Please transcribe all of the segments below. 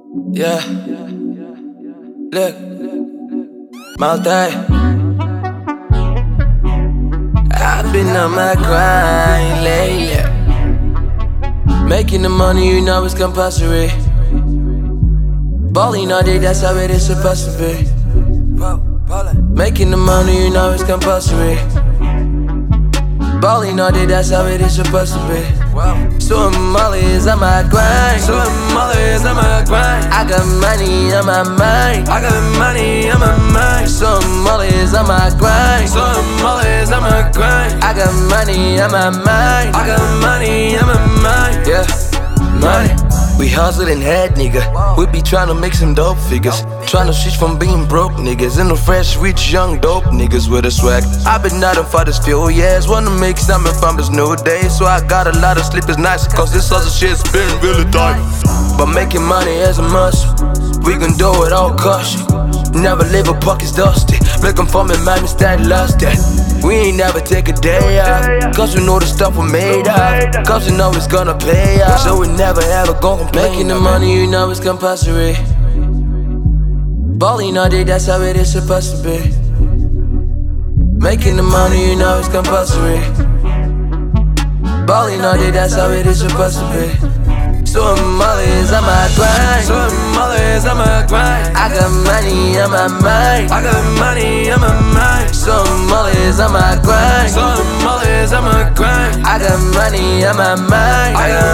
Yeah, look, multi. I've been on my grind lately. Making the money, you know it's compulsory. Balling all day, that's how it is supposed to be. Making the money, you know it's compulsory. Balling all day, that's how it is supposed to be. So I'm always on my grind. I got money on my mind. So I'm always on my grind. I got money on my mind. Yeah, money. We hustling head, nigga. We be tryna make some dope figures. Tryna switch from being broke niggas into fresh, rich, young, dope niggas with a swag. I've been out for this few years. Wanna make something from this new day. So I got a lot of sleepless nights, cause this other shit's been really tight. But making money is a must. We gon' do it all caution. Never leave our pockets dusty. Looking for me, man, stay lost that. We ain't never take a day off, cause we know the stuff we made of, cause we know it's gonna pay off. So we never ever gon' complain. Making the money, you know it's compulsory. Balling all day, that's how it is supposed to be. Making the money, you know it's compulsory. Balling all day, that's how it is supposed to be. So I'm always on my grind. I got money on my mind. So I'm always on my grind. I got money on my mind.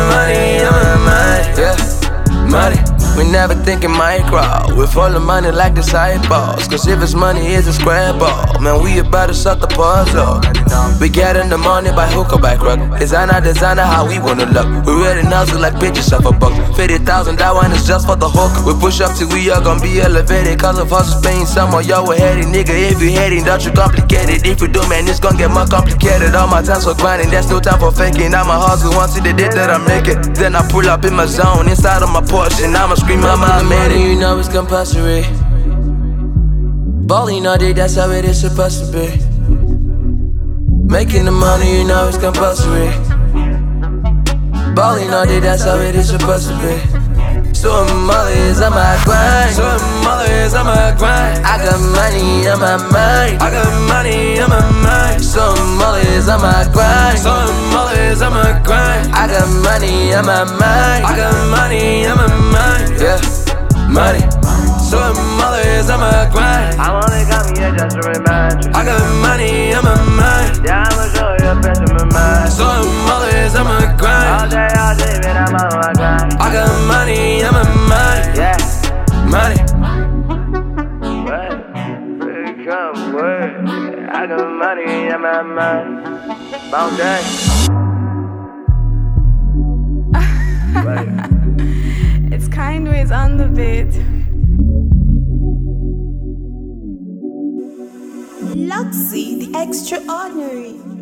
Yeah, money. We never thinking micro. We follow money like disciples. Cause if it's money, it's a scrabble. Man, we about to start the puzzle. We getting the money by hook or by crook. Designer, how we wanna look. We ready nozzle like bitches of a buck. 50,000, that one is just for the hook. We push up till we are gonna be elevated. Cause of us paying somewhere, yo, we're heading. Nigga, if you heading, don't you complicate it. If you do, man, it's gonna get more complicated. All my time's for grinding, there's no time for faking. I'm a hustle, once see the day that I make it. Then I pull up in my zone, inside of my Porsche, and I'ma scream, mama, I made it. You know it's compulsory. Balling all day, that's how it is supposed to be. Making the money, you know it's compulsory. Balling all day, that's how it is supposed to be. So I'm always on my grind. I got money on my mind. So I'm always on my grind. I got money on my mind. Yeah, money. So I'm always on my grind. I'm only coming here just to remind you. I got money on my mind. Yeah, I'ma show you a piece of my mind. So I'm always on my All grind. day, man, I'm on my grind. I got money on my mind. Yeah, Money. what? Come what? I got money on my mind. All day. It's Kindways on the beat. Luxy, the extraordinary.